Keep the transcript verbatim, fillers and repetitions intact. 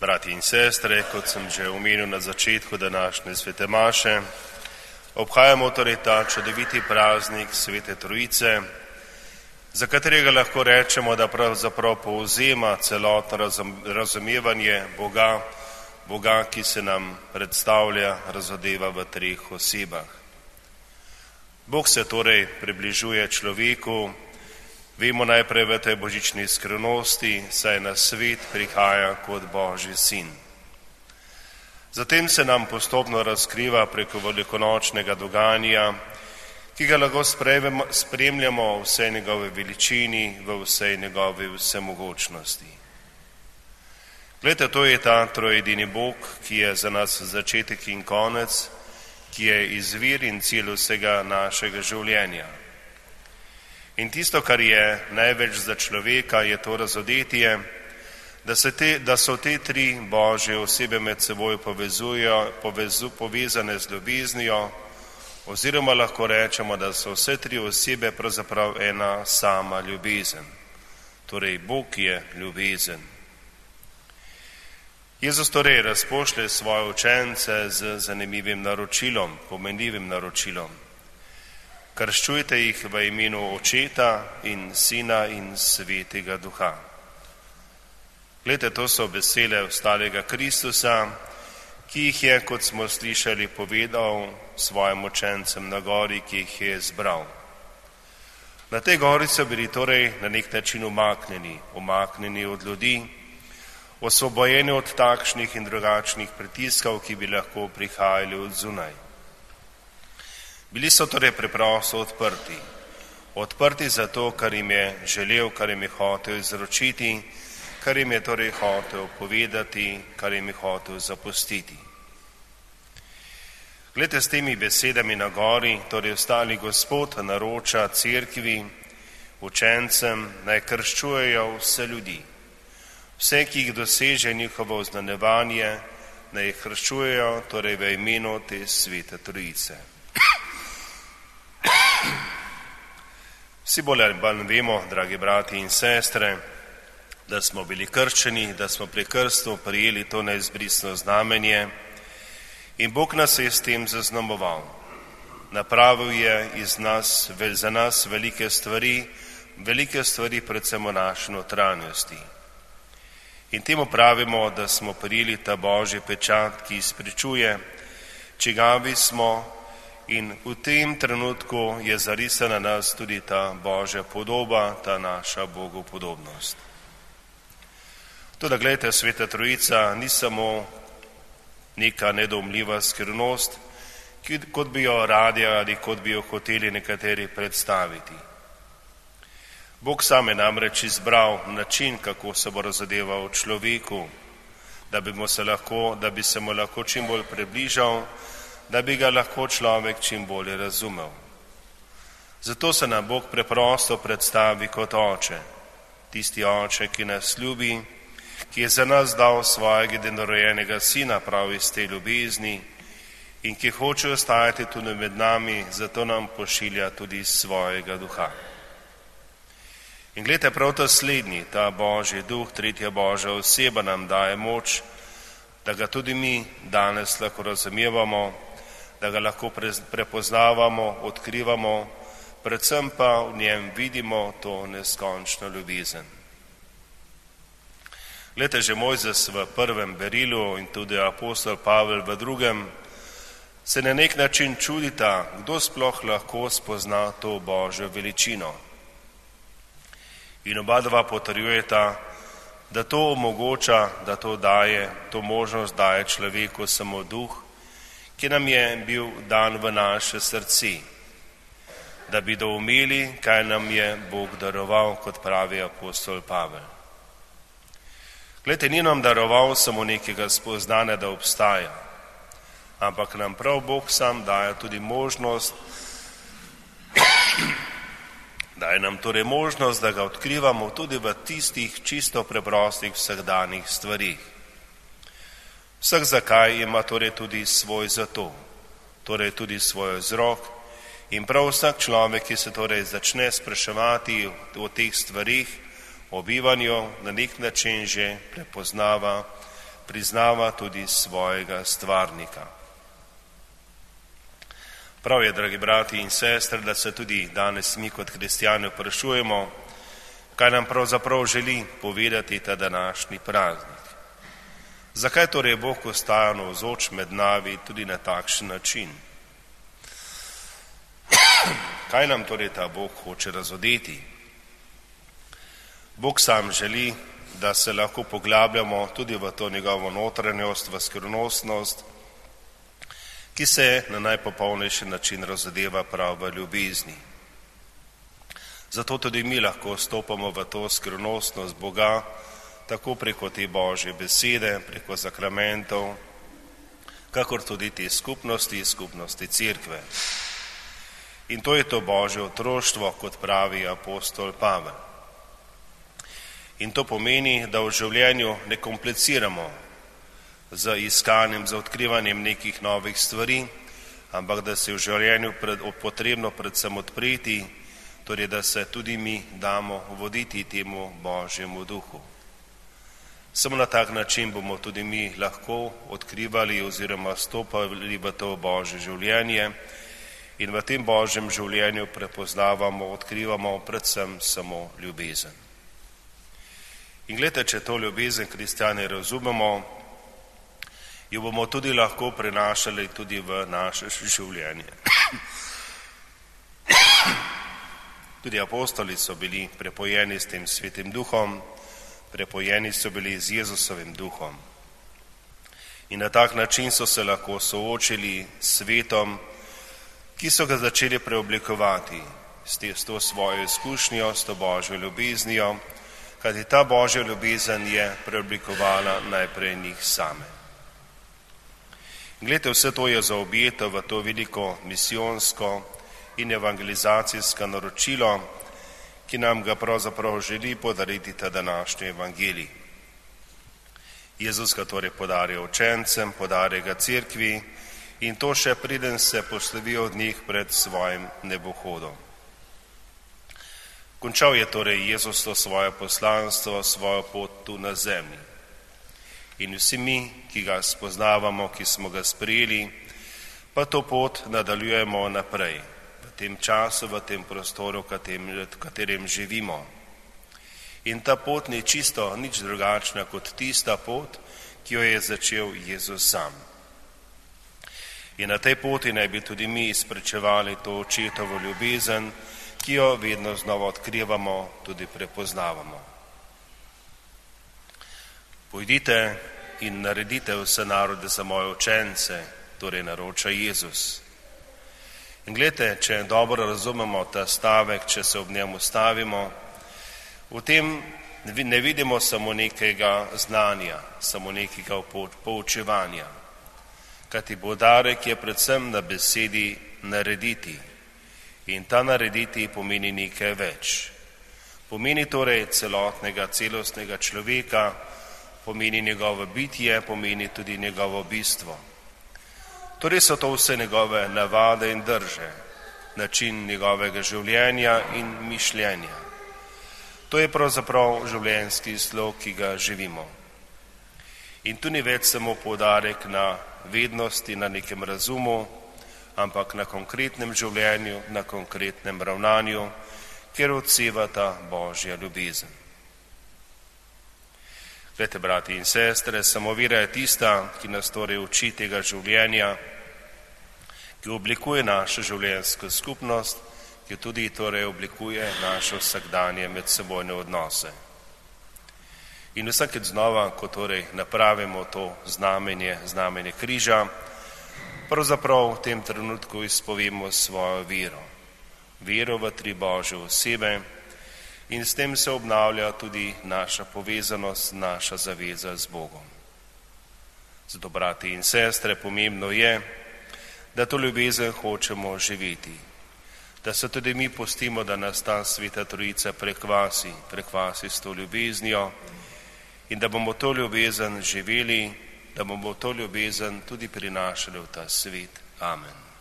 Brati in sestre, kot sem že omenil na začetku današnje svete maše, obhajamo torej ta čudoviti praznik Svete Trojice, za katerega lahko rečemo, da pravzaprav povzema celotno razumevanje Boga, Boga, ki se nam predstavlja, razodeva v treh osebah. Bog se torej približuje človeku, vemo najprej v tej božični skrivnosti, saj na svet prihaja kot Božji sin. Zatem se nam postopno razkriva preko velikonočnega dogajanja, ki ga lahko spremljamo v vsej njegove veličini, v vsej njegove vsemogočnosti. Glejte, to je ta trojedini Bog, ki je za nas začetek in konec, ki je izvir in cilj vsega našega življenja. In tisto, kar je največ za človeka, je to razodetje, da, se te, da so te tri Božje osebe med seboj povezujo, povezu, povezane z ljubeznijo, oziroma lahko rečemo, da so vse tri osebe pravzaprav ena sama ljubezen. Torej, Bog je ljubezen. Jezus torej razpošlje svoje učence z zanimivim naročilom, pomenljivim naročilom. Krščujte jih v imenu Očeta in Sina in Svetega Duha. Glejte, to so besede ostalega Kristusa, ki jih je, kot smo slišali, povedal svojim učencem na gori, ki jih je zbral. Na tej gori so bili torej na nek način umaknjeni, umaknjeni od ljudi, osvobojeni od takšnih in drugačnih pritiskov, ki bi lahko prihajali od zunaj. Bili so torej preprosto odprti. Odprti za to, kar jim je želel, kar jim je hotel izročiti, kar jim je torej hotel povedati, kar jim je hotel zapustiti. Glejte, s temi besedami na gori, torej ostali Gospod naroča cerkvi, učencem, naj krščujejo vse ljudi. Vse, ki jih doseže njihovo oznanjevanje, naj jih krščujejo, torej v imenu te Svete Trojice. Vsi bolj ali manj vemo, dragi brati in sestre, da smo bili krščeni, da smo pri krstu prijeli to neizbrisno znamenje in Bog nas je s tem zaznamoval. Napravil je iz nas, za nas velike stvari, velike stvari predvsem v naši notranjosti. In temu pravimo, da smo prijeli ta Božji pečat, ki izpričuje, čigavi smo, in v tem trenutku je zarisana na nas tudi ta Božja podoba, ta naša bogopodobnost. Toda gledajte, Sveta Trojica ni samo neka nedoumljiva skrivnost, kot bi jo radi ali kot bi jo hoteli nekateri predstaviti. Bog sam je namreč izbral način, kako se bo razzadeval človeku, da bi, mu se lahko, da bi se mu lahko čim bolj približal, da bi ga lahko človek čim bolje razumel. Zato se nam Bog preprosto predstavi kot oče, tisti oče, ki nas ljubi, ki je za nas dal svojega edinorojenega sina prav iz te ljubezni in ki hoče ostajati tudi med nami, zato nam pošilja tudi svojega duha. In gledajte, prav ta slednji, ta Božji duh, tretja Božja oseba nam daje moč, da ga tudi mi danes lahko razumevamo, da ga lahko prepoznavamo, odkrivamo, predvsem pa v njem vidimo to neskončno ljubezen. Glejte, že Mojzes v prvem berilu in tudi apostol Pavel v drugem se na nek način čudita, kdo sploh lahko spozna to Božjo veličino. In oba dva potrjujeta, da to omogoča, da to daje, to možnost daje človeku samo duh, ki nam je bil dan v naše srce, da bi doumeli, kaj nam je Bog daroval, kot pravi apostol Pavel. Glejte, ni nam daroval samo nekega spoznanja, da obstaja, ampak nam prav Bog sam daje tudi možnost, daje nam torej možnost, da ga odkrivamo tudi v tistih čisto preprostih vsakdanjih stvarih. Vsak zakaj ima torej tudi svoj zato, torej tudi svoj vzrok in prav vsak človek, ki se torej začne spraševati o teh stvarih, o bivanju, na nek način že prepoznava priznava tudi svojega stvarnika. Prav je, dragi brati in sestre, da se tudi danes mi kot kristjani vprašujemo, kaj nam pravzaprav želi povedati ta današnji praznik. Zakaj torej Bog ostaja navzoč med nami tudi na takšen način? Kaj nam torej ta Bog hoče razodeti? Bog sam želi, da se lahko poglabljamo tudi v to njegovo notranjost, v skrivnostnost, ki se na najpopolnejši način razodeva prav v ljubezni. Zato tudi mi lahko stopamo v to skrivnostnost Boga, tako preko te Božje besede, preko sakramentov, kakor tudi te skupnosti, skupnosti cerkve. In to je to Božje otroštvo, kot pravi apostol Pavel. In to pomeni, da v življenju ne kompliciramo z iskanjem, z odkrivanjem nekih novih stvari, ampak da se v življenju pred, potrebno predvsem odpreti, torej da se tudi mi damo voditi temu Božjemu duhu. Samo na tak način bomo tudi mi lahko odkrivali oziroma stopali v to Božje življenje in v tem Božjem življenju prepoznavamo, odkrivamo predvsem samo ljubezen. In gledajte, če to ljubezen kristjani razumemo, jo bomo tudi lahko prenašali tudi v naše življenje. Tudi apostoli so bili prepojeni s tem svetim duhom, prepojeni so bili z Jezusovim duhom. In na tak način so se lahko soočili s svetom, ki so ga začeli preoblikovati s, te, s to svojo izkušnjo, s to Božjo ljubeznijo, kajti ta Božja ljubezen je preoblikovala najprej njih same. Glejte, vse to je zaobjeto v to veliko misijonsko in evangelizacijsko naročilo, ki nam ga pravzaprav želi podariti ta današnji evangelij. Jezus ga torej podarja učencem, podarja ga cerkvi in to še preden se poslovi od njih pred svojim nebohodom. Končal je torej Jezus to svoje poslanstvo, svojo pot tu na zemlji. In vsi mi, ki ga spoznavamo, ki smo ga sprejeli, pa to pot nadaljujemo naprej, v tem času, v tem prostoru, v katerem živimo. In ta pot ni čisto nič drugačna kot tista pot, ki jo je začel Jezus sam. In na tej poti naj bi tudi mi izprečevali to očetovo ljubezen, ki jo vedno znova odkrivamo, tudi prepoznavamo. Pojdite in naredite vse narode za moje učence, torej naroča Jezus. In gledajte, če dobro razumemo ta stavek, če se ob njem ustavimo, v tem ne vidimo samo nekega znanja, samo nekega poučevanja. Kajti poudarek je predvsem na besedi narediti. In ta narediti pomeni nekaj več. Pomeni torej celotnega, celostnega človeka, pomeni njegovo bitje, pomeni tudi njegovo bistvo. Torej so to vse njegove navade in drže, način njegovega življenja in mišljenja. To je pravzaprav življenjski slog, ki ga živimo. In tu ni več samo poudarek na vednosti, na nekem razumu, ampak na konkretnem življenju, na konkretnem ravnanju, kjer odseva ta Božja ljubezen. Glejte, brati in sestre, samo vera je tista, ki nas torej uči tega življenja, ki oblikuje našo življenjsko skupnost, ki tudi torej oblikuje naše vsakdanje medsebojne odnose. In vsakeč znova, ko torej napravimo to znamenje, znamenje križa, pravzaprav v tem trenutku izpovemo svojo vero. Vero v tri Božje osebe in s tem se obnavlja tudi naša povezanost, naša zaveza z Bogom. Zato, brati in sestre, pomembno je, da to ljubezen hočemo živeti, da se tudi mi pustimo, da nas ta Sveta Trojica prekvasi, prekvasi s to ljubeznijo in da bomo to ljubezen živeli, da bomo to ljubezen tudi prinašali v ta svet. Amen.